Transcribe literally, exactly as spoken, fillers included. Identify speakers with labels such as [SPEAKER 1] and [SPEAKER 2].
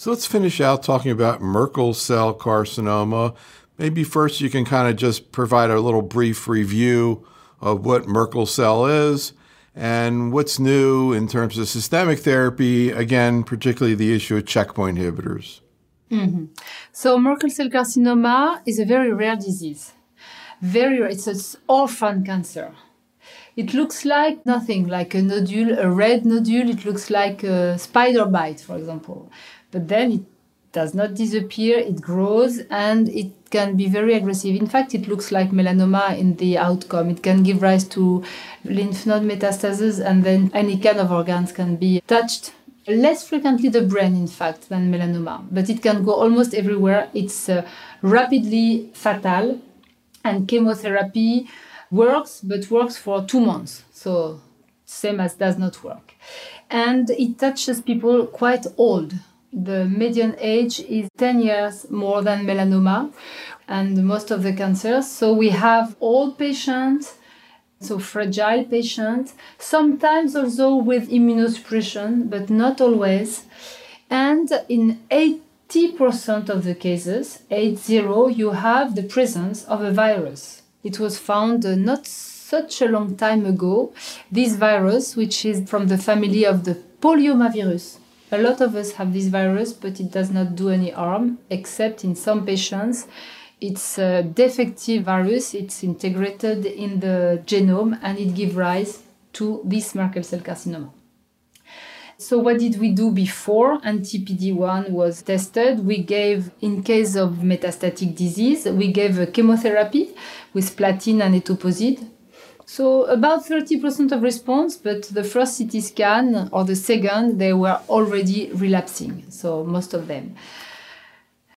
[SPEAKER 1] So let's finish out talking about Merkel cell carcinoma. Maybe first you can kind of just provide a little brief review of what Merkel cell is and what's new in terms of systemic therapy, again, particularly the issue of checkpoint inhibitors.
[SPEAKER 2] Mm-hmm. So Merkel cell carcinoma is a very rare disease. Very rare. It's an orphan cancer. It looks like nothing, like a nodule, a red nodule. It looks like a spider bite, for example. But then it does not disappear, it grows, and it can be very aggressive. In fact, it looks like melanoma in the outcome. It can give rise to lymph node metastases, and then any kind of organs can be touched. Less frequently the brain, in fact, than melanoma, but it can go almost everywhere. It's uh, rapidly fatal, and chemotherapy works, but works for two months. So same as does not work. And it touches people quite old. The median age is ten years more than melanoma and most of the cancers. So we have old patients, so fragile patients, sometimes also with immunosuppression, but not always. And in eighty percent of the cases, eight zero, you have the presence of a virus. It was found uh, not such a long time ago, this virus, which is from the family of the polyomavirus. A lot of us have this virus, but it does not do any harm, except in some patients. It's a defective virus, it's integrated in the genome, and it gives rise to this Merkel cell carcinoma. So what did we do before anti-P D one was tested? We gave, in case of metastatic disease, we gave a chemotherapy with platinum and etoposide. So about thirty percent of response, but the first C T scan or the second, they were already relapsing, so most of them.